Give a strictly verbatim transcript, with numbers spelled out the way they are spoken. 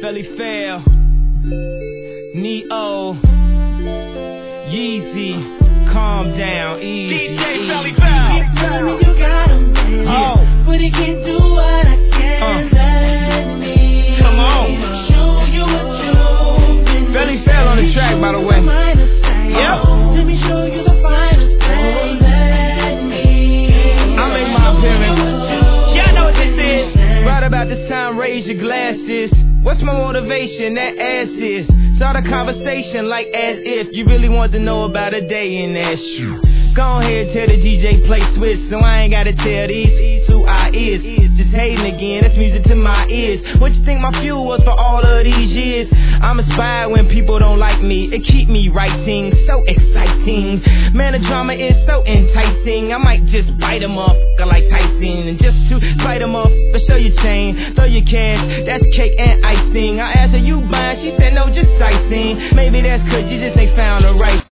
Felly Fail, Neo, Yeezy, calm down, easy. D J Felly Fail. Tell me you got him, man, Oh. but he can't do what I can. Uh. Let me Come on. show you what you've been. Felly Fail on the track, by the way. Yep. Let me show you the finest thing. Let me. I make my appearance. Y'all know what this is. Right about this time, raise your glasses. What's my motivation? That ass is. Start a conversation like as if you really want to know about a day in that shoe. Go ahead, tell the D J play Swiss, so I ain't gotta tell these who I is. Just hating again, that's music to my ears. What you think my fuel was for all of these years? I'm inspired when people don't like me. It keep me writing, so exciting. Man, the drama is so enticing. I might just bite them up like Tyson, and just to bite them up, but show your chain, throw your cash, that's cake and icing. I asked her, you buying? She said no, just sightseeing. Maybe that's cause you just ain't found the right